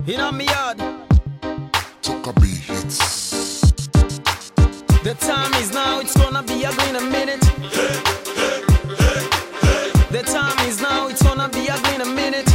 in my yard. Took a beat hits. The time is now, it's gonna be ugly in a minute. The time is now, it's gonna be ugly in a minute.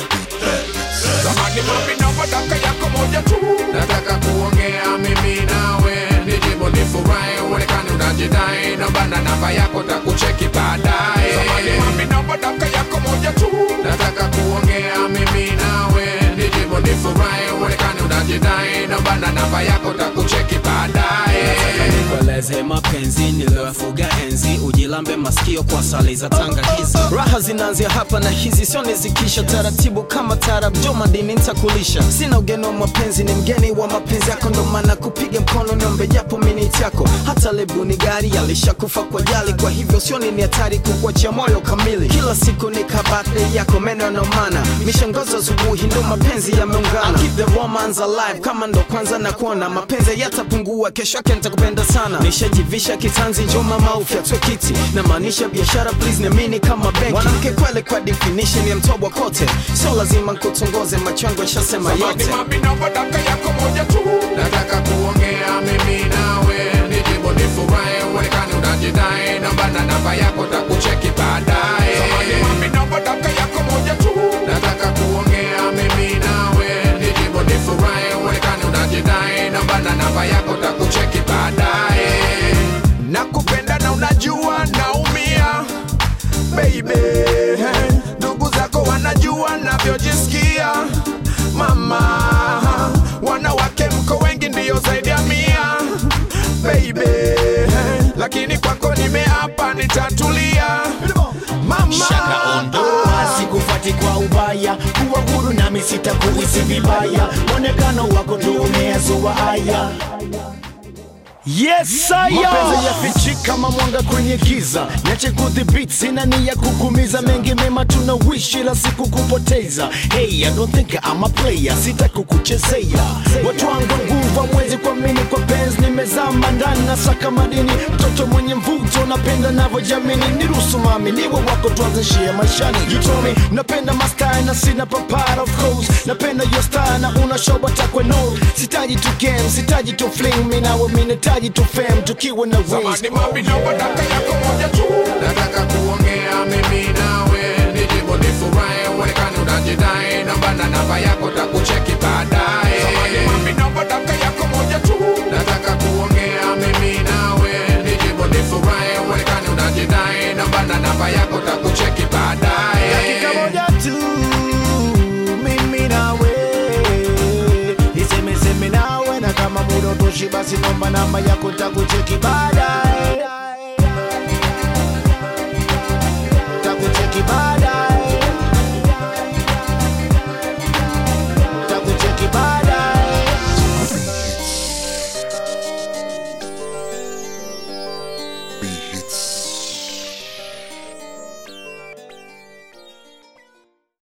Zamani mami naomba daka yako moja tu. Nataka kuongea mimi nawe, nijibu nifurahi, uonekane unajidai, naomba na namba yako takucheki baadaye. Zamani mami naomba daka yako moja tu. Nataka kuongea mimi nawe, nijibu nifurahi, uonekane unajidai, naomba na namba yako takucheki baadaye. Nikueleze mapenzi niliyofuga enzi, ujilambe masikio kwa sali za tangakizi. Raha zinaanzia hapa na hizi sio nizikisha, taratibu kama tarab jo madini nitakulisha. Sina ugeni wa mapenzi, ni mgeni wa mapenzi yako, ndo maana kupiga mkono niombe japo minute yako. Hata lebu ni gari alishakufa kwa jali, kwa hivyo sio ni hatari kukuachia moyo kamili. Kila siku ni kabate yako meno yanomana, mishangazo asubuhi ndo mapenzi yameungana. Keep the romance alive kama ndo kwanza na kuona, mapenzi yatapungua kesho yake nitakupenda sana. Nishajivisha kitanzi jo mama ufyatwe kiti, na maanisha biashara please niamini kama benki. Mwanamke kwele kwa definition ya mtobwa kote, sio lazima nkutongoze machango yashasema yote. Zamani mami naomba daka yako moja tu. Nataka kuongea mimi nawe, nijibu nifurahi, uonekane unajidai, naomba na namba yako takucheki baadaye. Zamani mami naomba daka yako moja tu. Nataka kuongea mimi nawe, nijibu nifurahi, uonekane unajidai, naomba na namba yako takucheki baadaye. Nakupenda na unajua naumia baby, ndugu zako wanajua navyojisikia mama, wanawake mko wengi ndio zaidi ya 100 baby, lakini kwako nimeapa nitatulia mama. Shaka ondoa, sikufati kwa ubaya, kuwa huru nami sitakuhisi vibaya, mwonekano wako tu umeazua haya. Yes saya, mapenzi yafichi kama mwanga kwenye giza, niache kudhibiti, sina nia kukumiza, mengi mema tunawishi la siku kupoteza. Hey, I don't think I'm a player, sita kukuchezea. Watu wangu nguva mwezi kwa mini, kwa penzi nimezama ndani na saka madini, mtoto mwenye mvuto napenda navyo jamini, niruhusu mami niwe wako tuanzishia maishani. You told me napenda mastai na sina papara, of course napenda your style na una show batakwe no, sitaji tu game, sitaji tu fling, minawe minetaji to fame tukiwa na ways. Zamani mami naomba daka yako moja tu. Nataka kuongea mimi nawe, nijibu nifurahi, uonekane unajidai, naomba na namba yako takucheki baadaye. Zamani mami naomba daka yako moja tu. Nataka kuongea mimi nawe, nijibu nifurahi, uonekane unajidai, naomba na namba yako takucheki baadaye. Dakika moja tu mimi nawe, niseme nawe, na kama muda utoshi basi nomba namba yako takucheki baadaye. Takucheki baadaye. Takucheki baadaye. Beat hits.